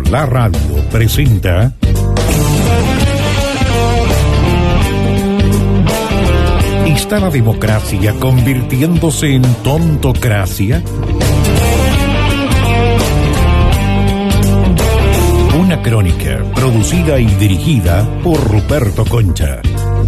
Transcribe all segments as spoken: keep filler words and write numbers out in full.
La Radio presenta ¿Está la democracia convirtiéndose en tontocracia? Una crónica producida y dirigida por Ruperto Concha.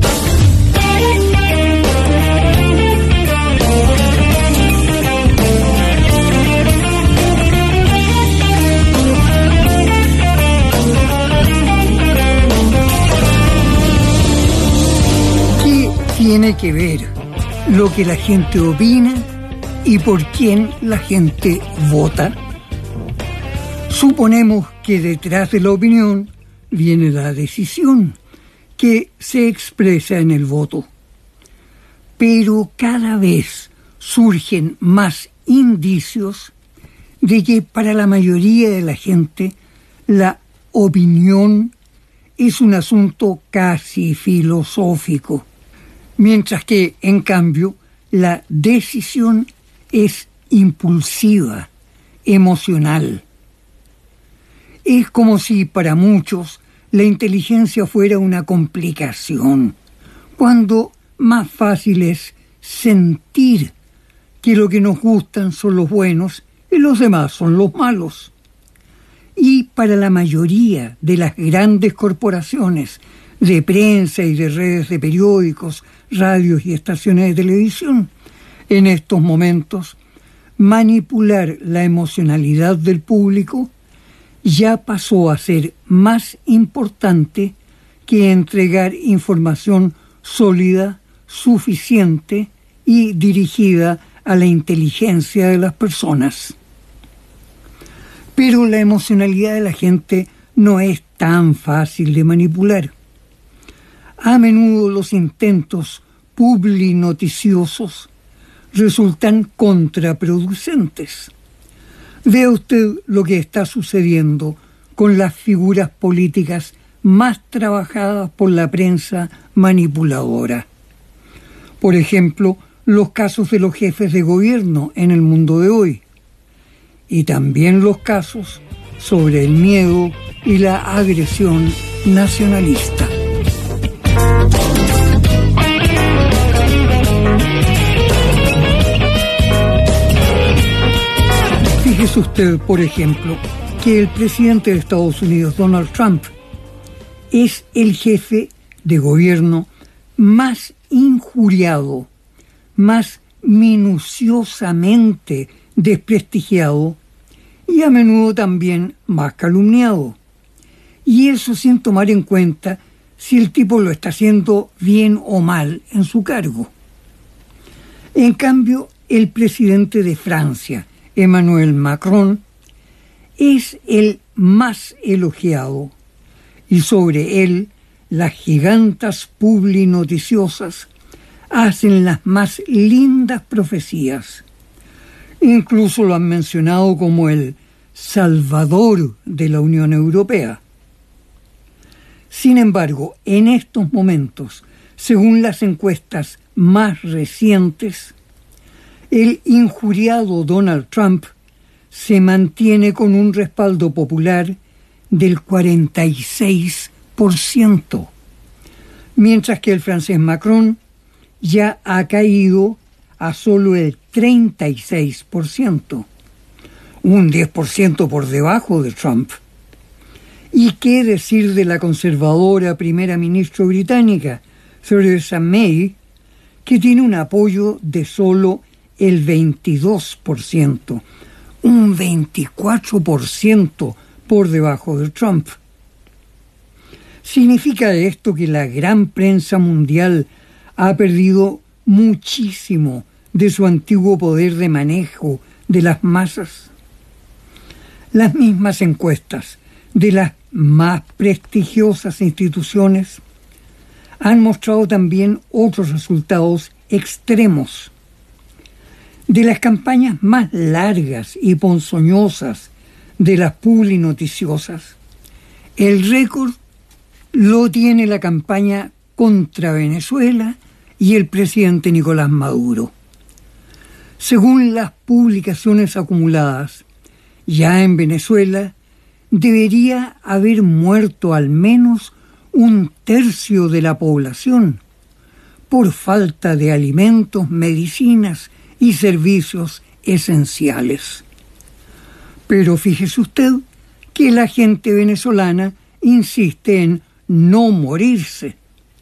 Tiene que ver lo que la gente opina y por quién la gente vota. Suponemos que detrás de la opinión viene la decisión que se expresa en el voto. Pero cada vez surgen más indicios de que para la mayoría de la gente la opinión es un asunto casi filosófico. Mientras que, en cambio, la decisión es impulsiva, emocional. Es como si para muchos la inteligencia fuera una complicación, cuando más fácil es sentir que lo que nos gustan son los buenos y los demás son los malos. Y para la mayoría de las grandes corporaciones de prensa y de redes de periódicos, radios y estaciones de televisión, en estos momentos, manipular la emocionalidad del público ya pasó a ser más importante que entregar información sólida, suficiente y dirigida a la inteligencia de las personas. Pero la emocionalidad de la gente no es tan fácil de manipular. A menudo los intentos publinoticiosos resultan contraproducentes. Vea usted lo que está sucediendo con las figuras políticas más trabajadas por la prensa manipuladora. Por ejemplo, los casos de los jefes de gobierno en el mundo de hoy. Y también los casos sobre el miedo y la agresión nacionalista. Fíjese usted, por ejemplo, que el presidente de Estados Unidos, Donald Trump, es el jefe de gobierno más injuriado, más minuciosamente desprestigiado y a menudo también más calumniado. Y eso sin tomar en cuenta si el tipo lo está haciendo bien o mal en su cargo. En cambio, el presidente de Francia, Emmanuel Macron, es el más elogiado y sobre él las gigantas publinoticiosas hacen las más lindas profecías. Incluso lo han mencionado como el salvador de la Unión Europea. Sin embargo, en estos momentos, según las encuestas más recientes, el injuriado Donald Trump se mantiene con un respaldo popular del cuarenta y seis por ciento, mientras que el francés Macron ya ha caído a solo el treinta y seis por ciento, un diez por ciento por debajo de Trump. ¿Y qué decir de la conservadora primera ministra británica, Theresa May, que tiene un apoyo de solo el veintidós por ciento, un veinticuatro por ciento por debajo de Trump? ¿Significa esto que la gran prensa mundial ha perdido muchísimo de su antiguo poder de manejo de las masas? Las mismas encuestas de las más prestigiosas instituciones han mostrado también otros resultados extremos. De las campañas más largas y ponzoñosas de las publinoticiosas, el récord lo tiene la campaña contra Venezuela y el presidente Nicolás Maduro. Según las publicaciones acumuladas, ya en Venezuela debería haber muerto al menos un tercio de la población por falta de alimentos, medicinas y servicios esenciales. Pero fíjese usted que la gente venezolana insiste en no morirse.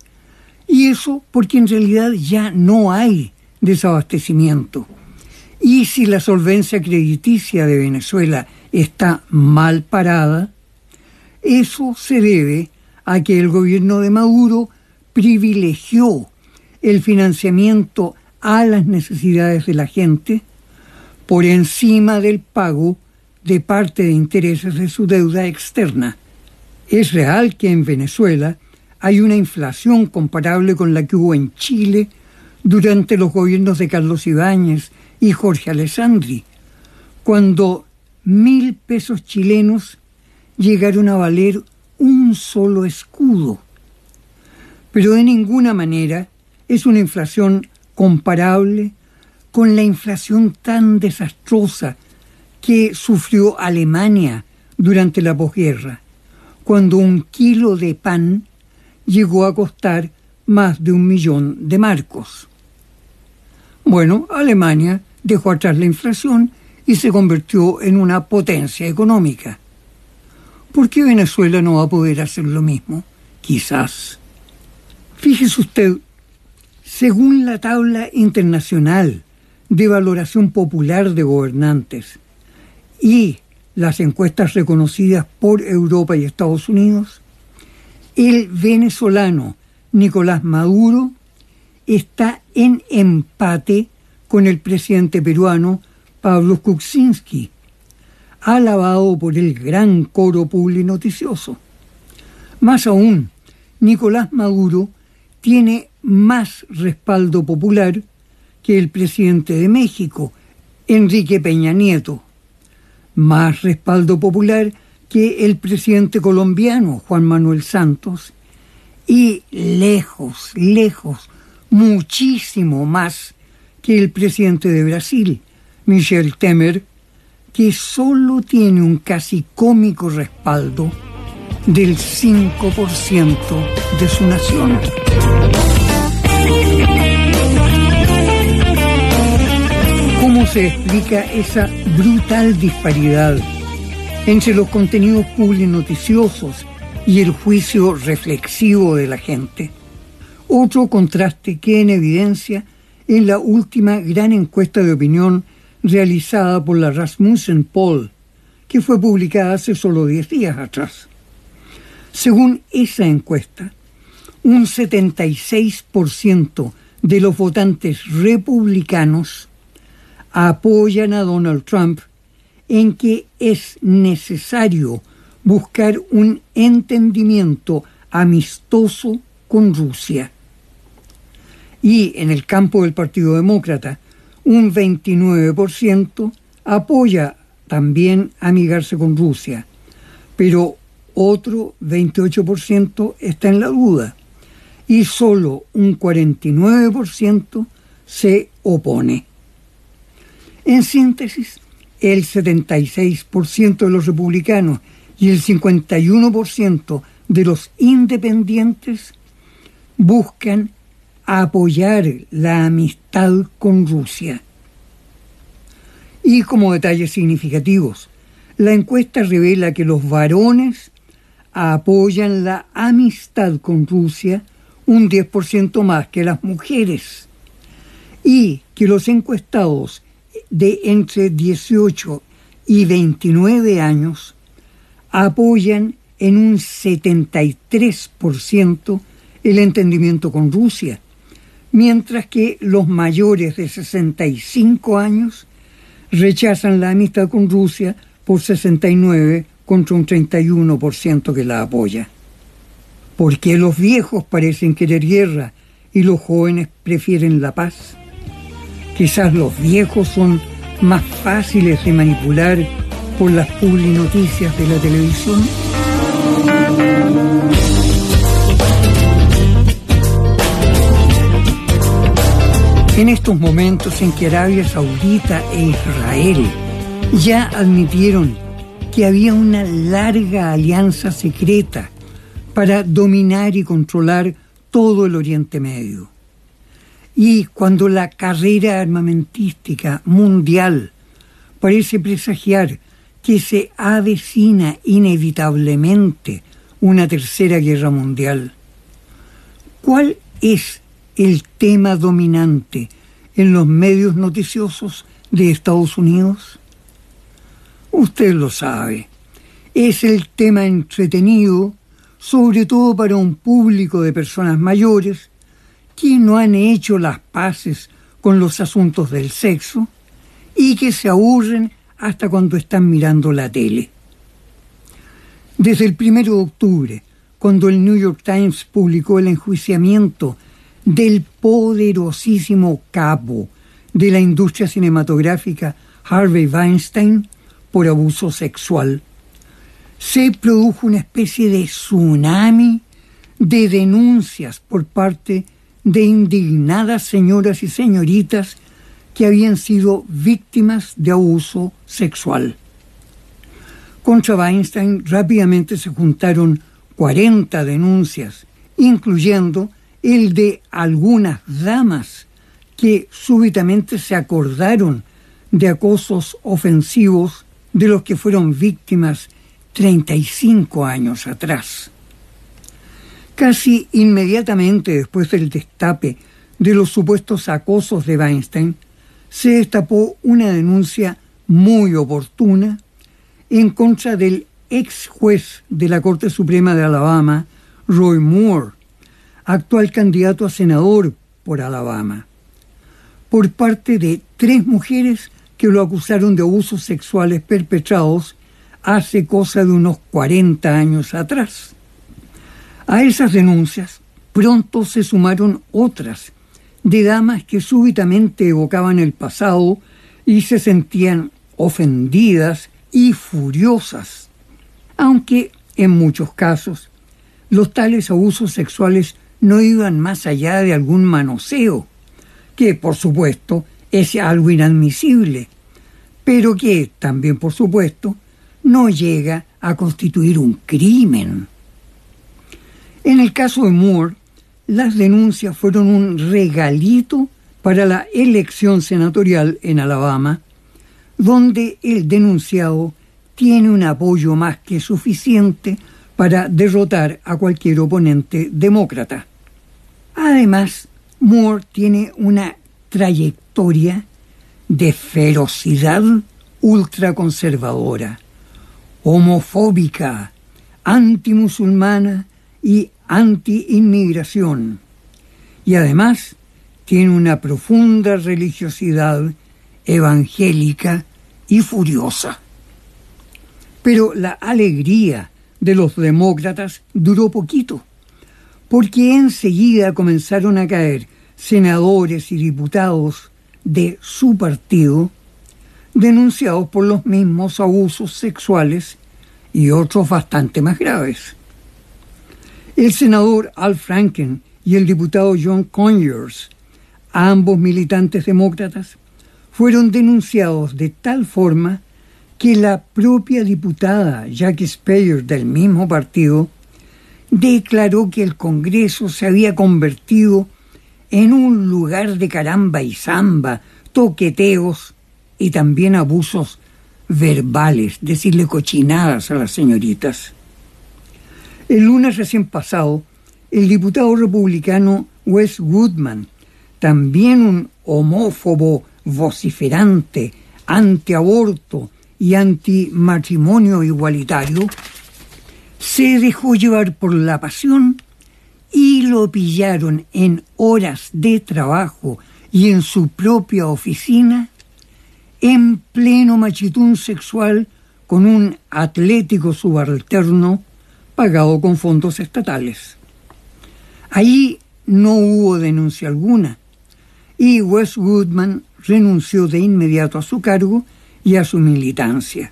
Y eso porque en realidad ya no hay desabastecimiento. Y si la solvencia crediticia de Venezuela está mal parada, eso se debe a que el gobierno de Maduro privilegió el financiamiento a las necesidades de la gente por encima del pago de parte de intereses de su deuda externa. Es real que en Venezuela hay una inflación comparable con la que hubo en Chile durante los gobiernos de Carlos Ibáñez y Jorge Alessandri, cuando mil pesos chilenos llegaron a valer un solo escudo. Pero de ninguna manera es una inflación comparable con la inflación tan desastrosa que sufrió Alemania durante la posguerra, cuando un kilo de pan llegó a costar más de un millón de marcos. Bueno, Alemania dejó atrás la inflación y se convirtió en una potencia económica. ¿Por qué Venezuela no va a poder hacer lo mismo? Quizás. Fíjese usted, según la tabla internacional de valoración popular de gobernantes y las encuestas reconocidas por Europa y Estados Unidos, el venezolano Nicolás Maduro está en empate con el presidente peruano Pablo Kuczynski, alabado por el gran coro publinoticioso. Más aún, Nicolás Maduro tiene más respaldo popular que el presidente de México, Enrique Peña Nieto, más respaldo popular que el presidente colombiano, Juan Manuel Santos, y lejos, lejos, muchísimo más que el presidente de Brasil, Michel Temer, que solo tiene un casi cómico respaldo del cinco por ciento de su nación. ¿Cómo se explica esa brutal disparidad entre los contenidos publinoticiosos y el juicio reflexivo de la gente? Otro contraste queda en evidencia en la última gran encuesta de opinión realizada por la Rasmussen Poll, que fue publicada hace solo diez días atrás. Según esa encuesta, un setenta y seis por ciento de los votantes republicanos apoyan a Donald Trump en que es necesario buscar un entendimiento amistoso con Rusia. Y en el campo del Partido Demócrata, un veintinueve por ciento apoya también amigarse con Rusia, pero otro veintiocho por ciento está en la duda y solo un cuarenta y nueve por ciento se opone. En síntesis, el setenta y seis por ciento de los republicanos y el cincuenta y uno por ciento de los independientes buscan apoyar la amistad con Rusia. Y como detalles significativos, la encuesta revela que los varones apoyan la amistad con Rusia un diez por ciento más que las mujeres, y que los encuestados de entre dieciocho y veintinueve años apoyan en un setenta y tres por ciento el entendimiento con Rusia, mientras que los mayores de sesenta y cinco años rechazan la amistad con Rusia por sesenta y nueve contra un treinta y uno por ciento que la apoya. ¿Por qué los viejos parecen querer guerra y los jóvenes prefieren la paz? Quizás los viejos son más fáciles de manipular por las publinoticias de la televisión. En estos momentos en que Arabia Saudita e Israel ya admitieron que había una larga alianza secreta para dominar y controlar todo el Oriente Medio. Y cuando la carrera armamentística mundial parece presagiar que se avecina inevitablemente una tercera guerra mundial, ¿cuál es el tema dominante en los medios noticiosos de Estados Unidos? Usted lo sabe, es el tema entretenido, sobre todo para un público de personas mayores que no han hecho las paces con los asuntos del sexo y que se aburren hasta cuando están mirando la tele. Desde el primero de octubre, cuando el New York Times publicó el enjuiciamiento del poderosísimo capo de la industria cinematográfica Harvey Weinstein por abuso sexual, se produjo una especie de tsunami de denuncias por parte de indignadas señoras y señoritas que habían sido víctimas de abuso sexual. Contra Weinstein rápidamente se juntaron cuarenta denuncias, incluyendo el de algunas damas que súbitamente se acordaron de acosos ofensivos de los que fueron víctimas treinta y cinco años atrás. Casi inmediatamente después del destape de los supuestos acosos de Weinstein, se destapó una denuncia muy oportuna en contra del ex juez de la Corte Suprema de Alabama, Roy Moore, actual candidato a senador por Alabama, por parte de tres mujeres que lo acusaron de abusos sexuales perpetrados hace cosa de unos cuarenta años atrás. A esas denuncias pronto se sumaron otras de damas que súbitamente evocaban el pasado y se sentían ofendidas y furiosas, aunque en muchos casos los tales abusos sexuales no iban más allá de algún manoseo, que por supuesto es algo inadmisible, pero que también por supuesto no llega a constituir un crimen. En el caso de Moore, las denuncias fueron un regalito para la elección senatorial en Alabama, donde el denunciado tiene un apoyo más que suficiente para derrotar a cualquier oponente demócrata. Además, Moore tiene una trayectoria de ferocidad ultraconservadora, homofóbica, antimusulmana y anti-inmigración, y además tiene una profunda religiosidad evangélica y furiosa. Pero la alegría de los demócratas duró poquito, porque enseguida comenzaron a caer senadores y diputados de su partido denunciados por los mismos abusos sexuales y otros bastante más graves. El senador Al Franken y el diputado John Conyers, ambos militantes demócratas, fueron denunciados de tal forma que la propia diputada Jackie Speier del mismo partido declaró que el Congreso se había convertido en un lugar de caramba y zamba, toqueteos y también abusos verbales, decirle cochinadas a las señoritas. El lunes recién pasado, el diputado republicano Wes Goodman, también un homófobo vociferante, antiaborto y antimatrimonio igualitario, se dejó llevar por la pasión y lo pillaron en horas de trabajo y en su propia oficina, en pleno machitún sexual con un atlético subalterno pagado con fondos estatales. Allí no hubo denuncia alguna y Wes Goodman renunció de inmediato a su cargo y a su militancia.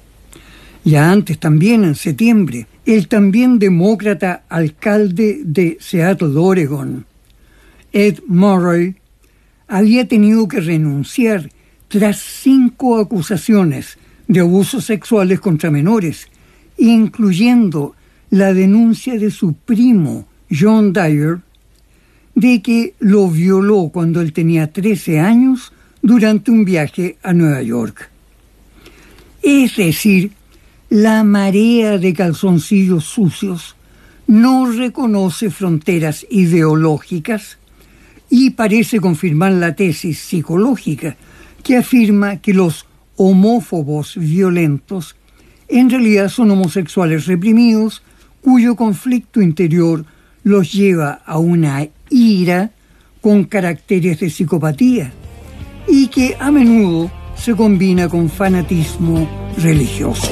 Ya antes, también en septiembre, el también demócrata alcalde de Seattle, Oregon, Ed Murray, había tenido que renunciar tras cinco acusaciones de abusos sexuales contra menores, incluyendo la denuncia de su primo, John Dyer, de que lo violó cuando él tenía trece años durante un viaje a Nueva York. Es decir, la marea de calzoncillos sucios no reconoce fronteras ideológicas y parece confirmar la tesis psicológica que afirma que los homófobos violentos en realidad son homosexuales reprimidos cuyo conflicto interior los lleva a una ira con caracteres de psicopatía y que a menudo se combina con fanatismo religioso.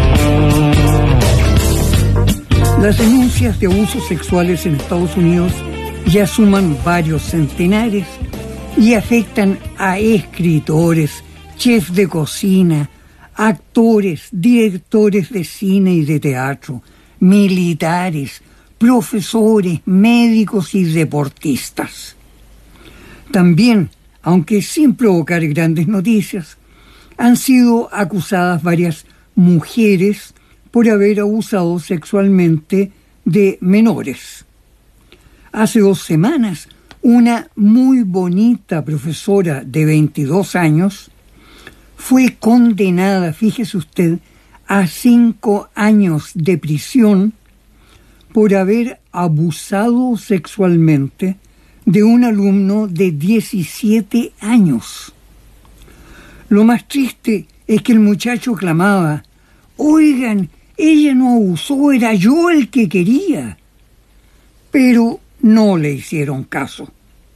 Las denuncias de abusos sexuales en Estados Unidos ya suman varios centenares y afectan a escritores, chefs de cocina, actores, directores de cine y de teatro, militares, profesores, médicos y deportistas. También, aunque sin provocar grandes noticias, han sido acusadas varias mujeres por haber abusado sexualmente de menores. Hace dos semanas, una muy bonita profesora de veintidós años fue condenada, fíjese usted, a cinco años de prisión por haber abusado sexualmente de un alumno de diecisiete años. Lo más triste es que el muchacho clamaba: «Oigan, ella no abusó, era yo el que quería». Pero no le hicieron caso.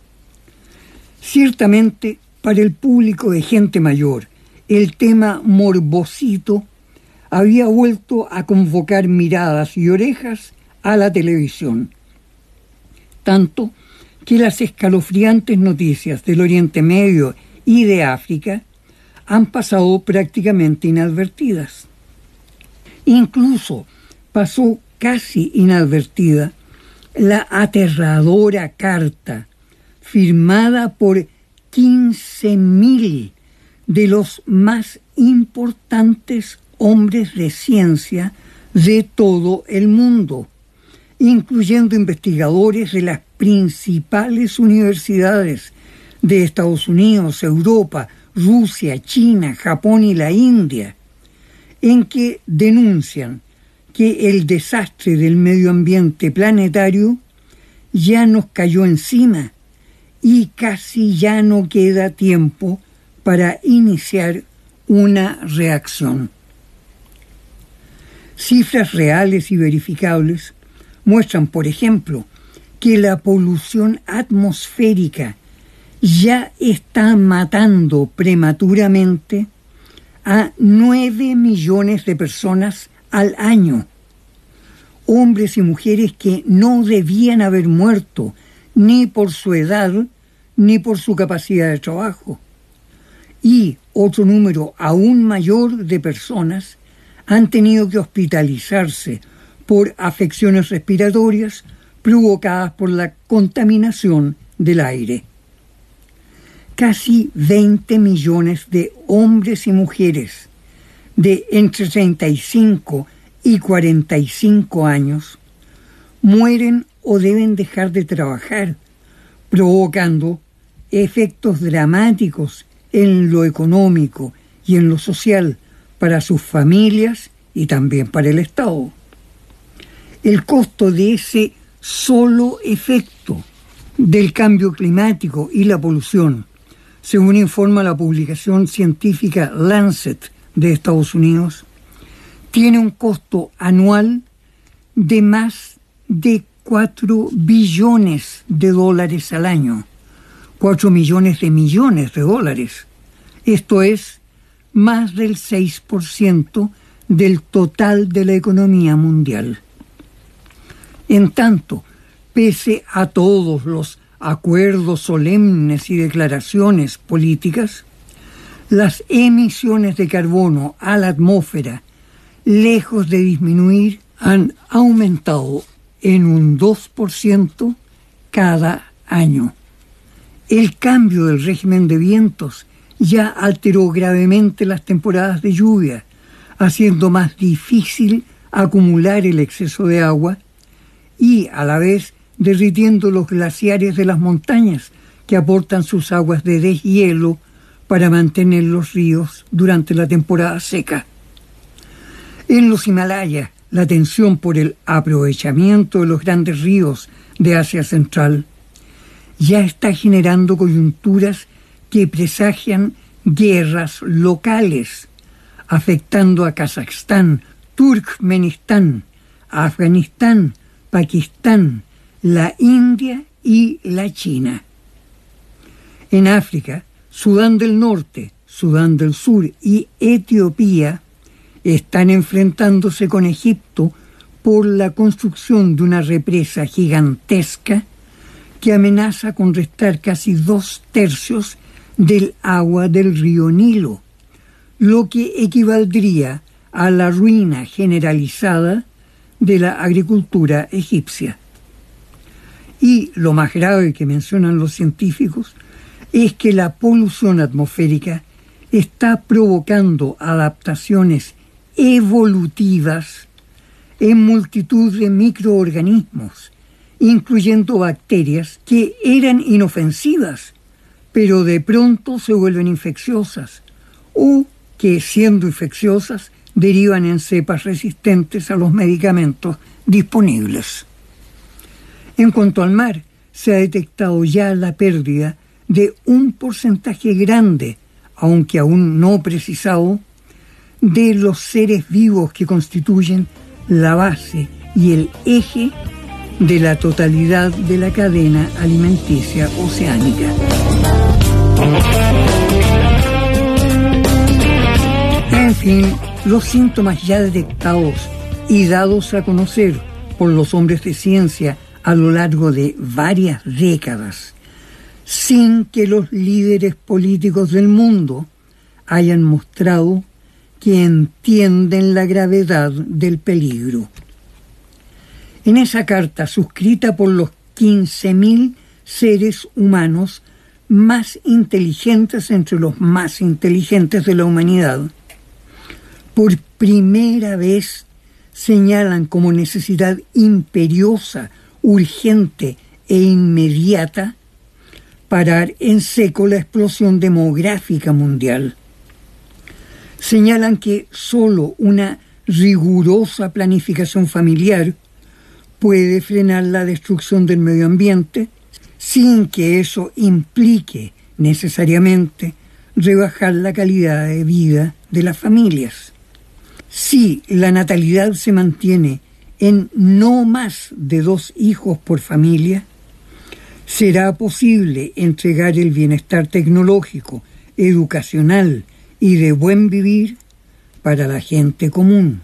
Ciertamente, para el público de gente mayor, el tema morbosito había vuelto a convocar miradas y orejas a la televisión. Tanto que las escalofriantes noticias del Oriente Medio y de África han pasado prácticamente inadvertidas. Incluso pasó casi inadvertida la aterradora carta firmada por quince mil de los más importantes hombres de ciencia de todo el mundo, incluyendo investigadores de las principales universidades de Estados Unidos, Europa, Rusia, China, Japón y la India, en que denuncian que el desastre del medio ambiente planetario ya nos cayó encima y casi ya no queda tiempo para iniciar una reacción. Cifras reales y verificables muestran, por ejemplo, que la polución atmosférica ya está matando prematuramente a nueve millones de personas al año. Hombres y mujeres que no debían haber muerto ni por su edad ni por su capacidad de trabajo. Y otro número aún mayor de personas han tenido que hospitalizarse por afecciones respiratorias provocadas por la contaminación del aire. Casi veinte millones de hombres y mujeres de entre treinta y cinco y cuarenta y cinco años mueren o deben dejar de trabajar, provocando efectos dramáticos en lo económico y en lo social para sus familias y también para el Estado. El costo de ese solo efecto del cambio climático y la polución, según informa la publicación científica Lancet de Estados Unidos, tiene un costo anual de más de cuatro billones de dólares al año, cuatro millones de millones de dólares. Esto es más del seis por ciento del total de la economía mundial. En tanto, pese a todos los acuerdos solemnes y declaraciones políticas, las emisiones de carbono a la atmósfera, lejos de disminuir, han aumentado en un dos por ciento cada año. El cambio del régimen de vientos ya alteró gravemente las temporadas de lluvia haciendo más difícil acumular el exceso de agua y, a la vez, derritiendo los glaciares de las montañas que aportan sus aguas de deshielo para mantener los ríos durante la temporada seca. En los Himalayas, la tensión por el aprovechamiento de los grandes ríos de Asia Central ya está generando coyunturas que presagian guerras locales, afectando a Kazajstán, Turkmenistán, Afganistán, Pakistán, la India y la China. En África, Sudán del Norte, Sudán del Sur y Etiopía están enfrentándose con Egipto por la construcción de una represa gigantesca que amenaza con restar casi dos tercios del agua del río Nilo, lo que equivaldría a la ruina generalizada de la agricultura egipcia. Y lo más grave que mencionan los científicos es que la polución atmosférica está provocando adaptaciones evolutivas en multitud de microorganismos, incluyendo bacterias que eran inofensivas, pero de pronto se vuelven infecciosas, o que, siendo infecciosas, derivan en cepas resistentes a los medicamentos disponibles. En cuanto al mar, se ha detectado ya la pérdida de un porcentaje grande, aunque aún no precisado, de los seres vivos que constituyen la base y el eje de la totalidad de la cadena alimenticia oceánica. En fin, los síntomas ya detectados y dados a conocer por los hombres de ciencia a lo largo de varias décadas, sin que los líderes políticos del mundo hayan mostrado que entienden la gravedad del peligro. En esa carta, suscrita por los quince mil seres humanos más inteligentes entre los más inteligentes de la humanidad, por primera vez señalan como necesidad imperiosa, urgente e inmediata parar en seco la explosión demográfica mundial. Señalan que solo una rigurosa planificación familiar puede frenar la destrucción del medio ambiente sin que eso implique necesariamente rebajar la calidad de vida de las familias. Si la natalidad se mantiene en no más de dos hijos por familia, será posible entregar el bienestar tecnológico, educacional y de buen vivir para la gente común.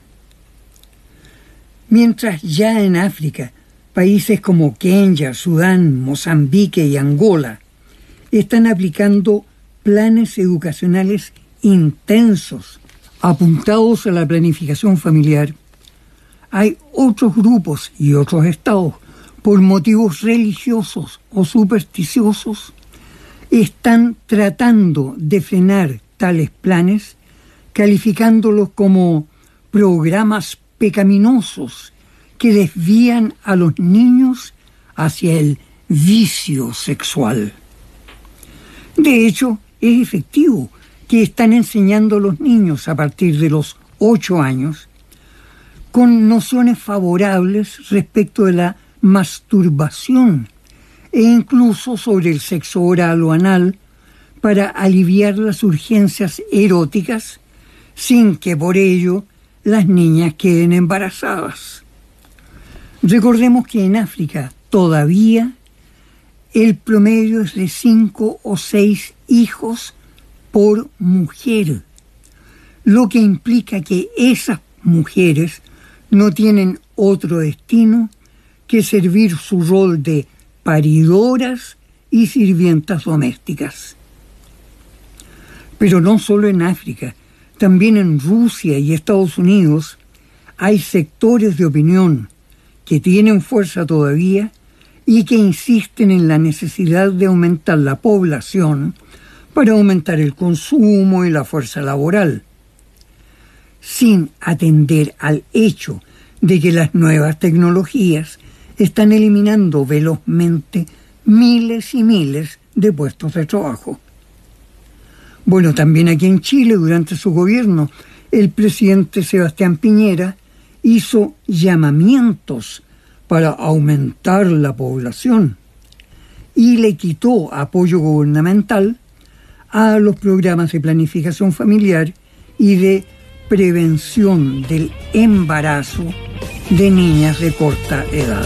Mientras ya en África, países como Kenia, Sudán, Mozambique y Angola están aplicando planes educacionales intensos apuntados a la planificación familiar, hay otros grupos y otros estados, por motivos religiosos o supersticiosos, están tratando de frenar tales planes, calificándolos como programas pecaminosos que desvían a los niños hacia el vicio sexual. De hecho, es efectivo que están enseñando a los niños a partir de los ocho años con nociones favorables respecto de la masturbación e incluso sobre el sexo oral o anal para aliviar las urgencias eróticas sin que por ello las niñas queden embarazadas. Recordemos que en África todavía el promedio es de cinco o seis hijos por mujer, lo que implica que esas mujeres no tienen otro destino que servir su rol de paridoras y sirvientas domésticas. Pero no solo en África, también en Rusia y Estados Unidos hay sectores de opinión que tienen fuerza todavía y que insisten en la necesidad de aumentar la población para aumentar el consumo y la fuerza laboral. sin atender al hecho de que las nuevas tecnologías están eliminando velozmente miles y miles de puestos de trabajo. Bueno, también aquí en Chile, durante su gobierno, el presidente Sebastián Piñera hizo llamamientos para aumentar la población y le quitó apoyo gubernamental a los programas de planificación familiar y de prevención del embarazo de niñas de corta edad.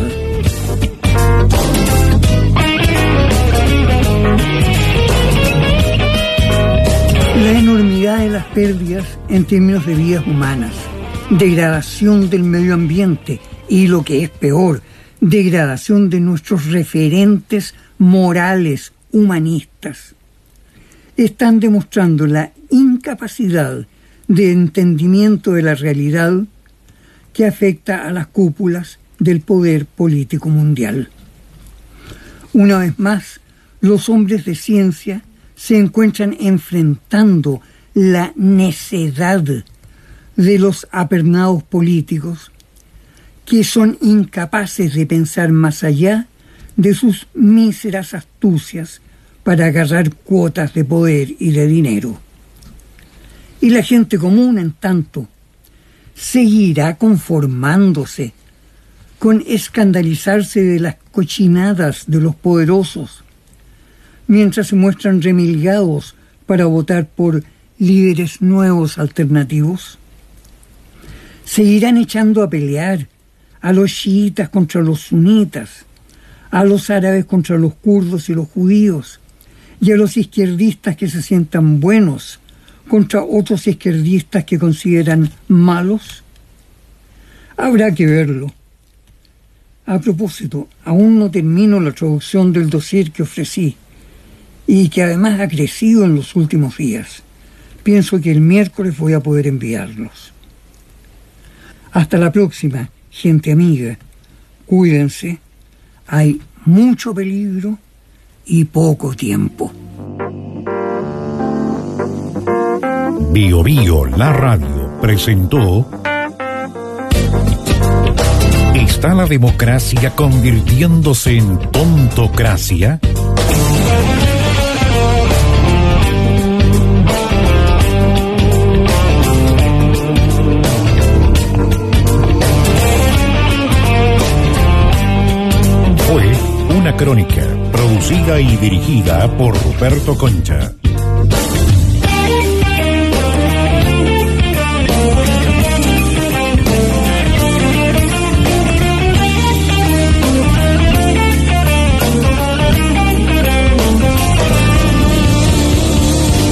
La enormidad de las pérdidas en términos de vidas humanas, degradación del medio ambiente y, lo que es peor, degradación de nuestros referentes morales humanistas, están demostrando la incapacidad de entendimiento de la realidad que afecta a las cúpulas del poder político mundial. Una vez más, los hombres de ciencia se encuentran enfrentando la necedad de los apernados políticos que son incapaces de pensar más allá de sus míseras astucias para agarrar cuotas de poder y de dinero. Y la gente común, en tanto, seguirá conformándose con escandalizarse de las cochinadas de los poderosos, mientras se muestran remilgados para votar por líderes nuevos alternativos. Seguirán echando a pelear a los chiitas contra los sunitas, a los árabes contra los kurdos y los judíos, y a los izquierdistas que se sientan buenos contra otros izquierdistas que consideran malos. Habrá que verlo. A propósito, aún no termino la traducción del dossier que ofrecí y que además ha crecido en los últimos días. Pienso que el miércoles voy a poder enviarlos. Hasta la próxima, gente amiga. Cuídense. Hay mucho peligro y poco tiempo. Bio Bio, la radio, presentó ¿Está la democracia convirtiéndose en tontocracia? Fue una crónica producida y dirigida por Ruperto Concha.